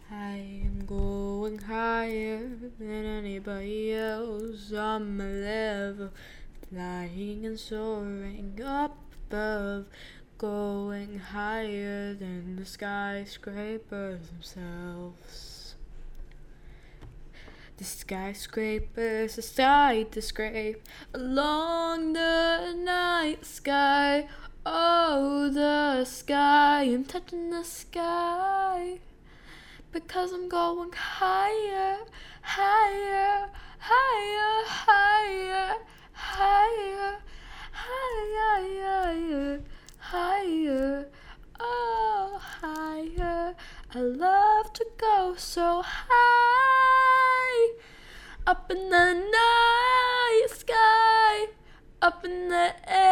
I am going higher than anybody else on my level, flying and soaring up above, going higher than the skyscrapers themselves. The skyscrapers decide to scrape along the night sky. Oh, the sky, I'm touching the sky. Because I'm going higher, higher, higher, higher, higher, higher, higher, oh, higher. I love to go so high, up in the night sky, up in the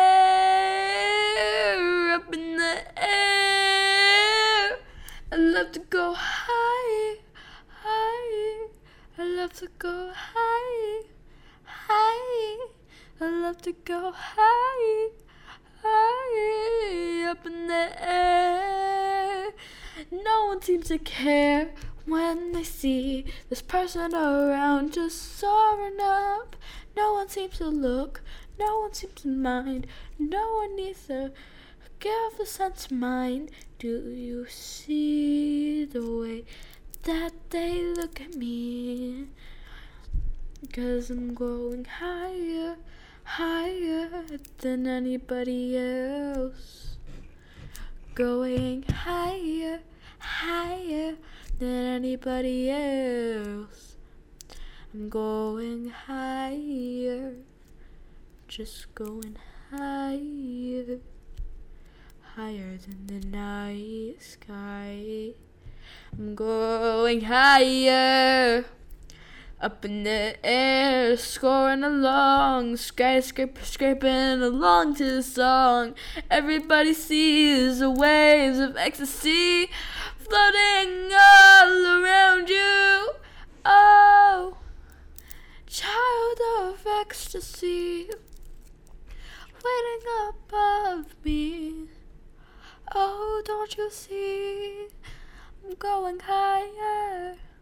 air, up in the air. I love to go high, high. I love to go high, high. I love to go high, high. Up in the air. No one seems to care when they see this person around just soaring up. No one seems to look, no one seems to mind. No one needs to give a sense of mind. Do you see the way that they look at me? 'Cause I'm going higher, higher than anybody else. Going higher, higher than anybody else. I'm going higher, just going higher, higher than the night sky. I'm going higher, up in the air, scoring along, skyscraper scraping along to the song. Everybody sees the waves of ecstasy floating all around you. Oh, child of ecstasy, waiting above me. Oh, don't you see? I'm going higher.